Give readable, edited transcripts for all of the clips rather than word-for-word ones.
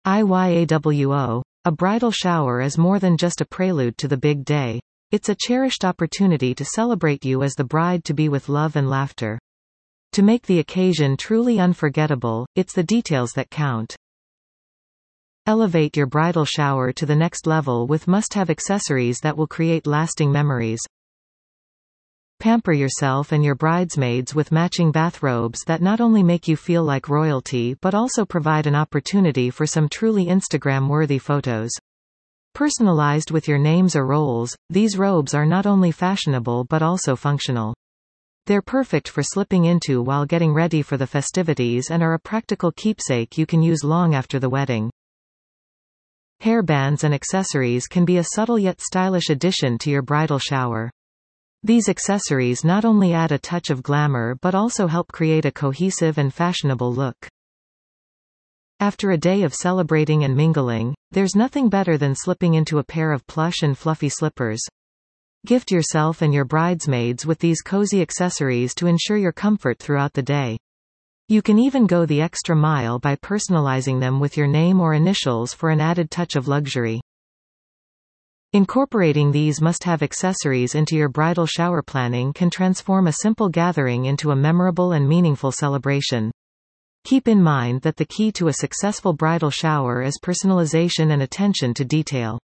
IYAWO. A bridal shower is more than just a prelude to the big day. It's a cherished opportunity to celebrate you as the bride-to-be with love and laughter. To make the occasion truly unforgettable, it's the details that count. Elevate your bridal shower to the next level with must-have accessories that will create lasting memories. Pamper yourself and your bridesmaids with matching bathrobes that not only make you feel like royalty but also provide an opportunity for some truly Instagram-worthy photos. Personalized with your names or roles, these robes are not only fashionable but also functional. They're perfect for slipping into while getting ready for the festivities and are a practical keepsake you can use long after the wedding. Hairbands and accessories can be a subtle yet stylish addition to your bridal shower. These accessories not only add a touch of glamour but also help create a cohesive and fashionable look. After a day of celebrating and mingling, there's nothing better than slipping into a pair of plush and fluffy slippers. Gift yourself and your bridesmaids with these cozy accessories to ensure your comfort throughout the day. You can even go the extra mile by personalizing them with your name or initials for an added touch of luxury. Incorporating these must-have accessories into your bridal shower planning can transform a simple gathering into a memorable and meaningful celebration. Keep in mind that the key to a successful bridal shower is personalization and attention to detail.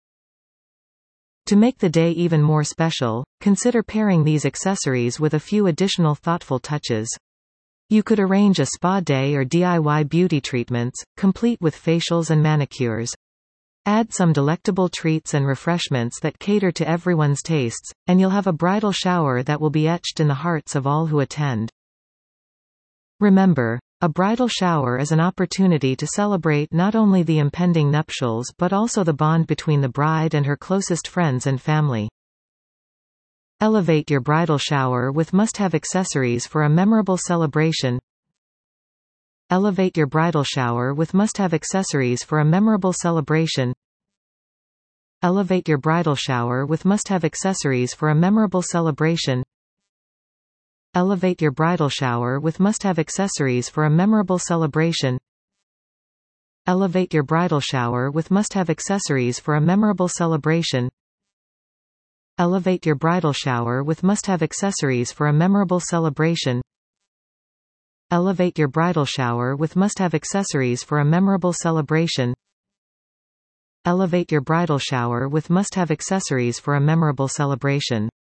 To make the day even more special, consider pairing these accessories with a few additional thoughtful touches. You could arrange a spa day or DIY beauty treatments, complete with facials and manicures. Add some delectable treats and refreshments that cater to everyone's tastes, and you'll have a bridal shower that will be etched in the hearts of all who attend. Remember, a bridal shower is an opportunity to celebrate not only the impending nuptials but also the bond between the bride and her closest friends and family. Elevate your bridal shower with must-have accessories for a memorable celebration. Elevate your bridal shower with must-have accessories for a memorable celebration. Elevate your bridal shower with must-have accessories for a memorable celebration. Elevate your bridal shower with must-have accessories for a memorable celebration. Elevate your bridal shower with must-have accessories for a memorable celebration. Elevate your bridal shower with must-have accessories for a memorable celebration. Elevate your bridal shower with must-have accessories for a memorable celebration. Elevate your bridal shower with must-have accessories for a memorable celebration.